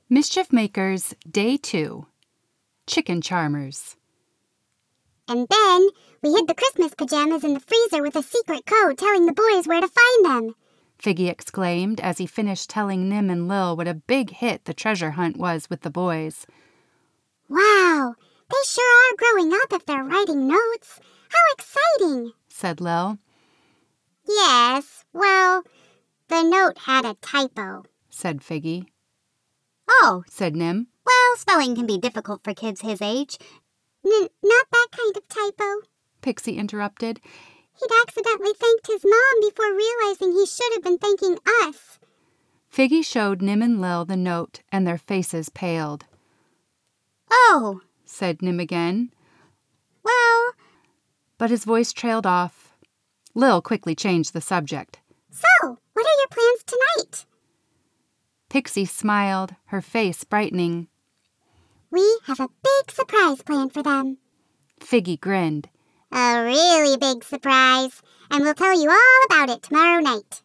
Mischief Makers, Day 2. Chicken Charmers. And then we hid the Christmas pajamas in the freezer with a secret code telling the boys where to find them, Figgy exclaimed as he finished telling Nim and Lil what a big hit the treasure hunt was with the boys. Wow, they sure are growing up if they're writing notes. How exciting, said Lil. Yes, well, the note had a typo, said Figgy. Oh, said Nim. Well, spelling can be difficult for kids his age. Not that kind of typo, Pixie interrupted. He'd accidentally thanked his mom before realizing he should have been thanking us. Figgy showed Nim and Lil the note, and their faces paled. Oh, said Nim again. Well, but his voice trailed off. Lil quickly changed the subject. So, what are your plans tonight? Pixie smiled, her face brightening. We have a big surprise planned for them. Figgy grinned. A really big surprise, and we'll tell you all about it tomorrow night.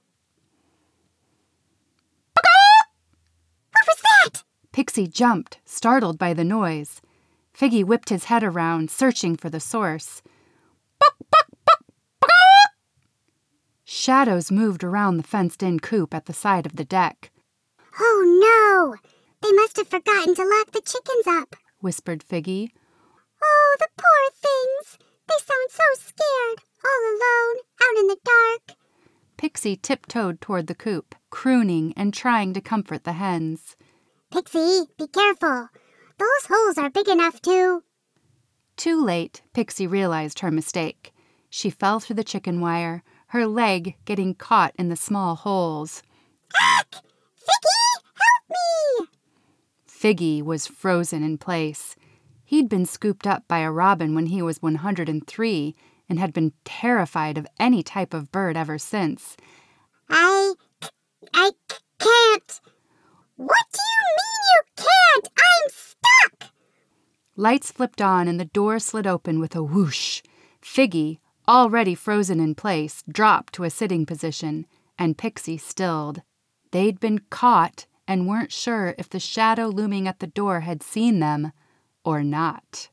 What was that? Pixie jumped, startled by the noise. Figgy whipped his head around, searching for the source. Buck, buck, buck, buck! Shadows moved around the fenced-in coop at the side of the deck. Oh, no! They must have forgotten to lock the chickens up, whispered Figgy. Oh, the poor things! They sound so scared, all alone, out in the dark. Pixie tiptoed toward the coop, crooning and trying to comfort the hens. Pixie, be careful. Those holes are big enough to... Too late, Pixie realized her mistake. She fell through the chicken wire, her leg getting caught in the small holes. Heck! Figgy, help me! Figgy was frozen in place. He'd been scooped up by a robin when he was 103 and had been terrified of any type of bird ever since. I can't. What do you mean you can't? I'm stuck! Lights flipped on and the door slid open with a whoosh. Figgy, already frozen in place, dropped to a sitting position, and Pixie stilled. They'd been caught and weren't sure if the shadow looming at the door had seen them or not.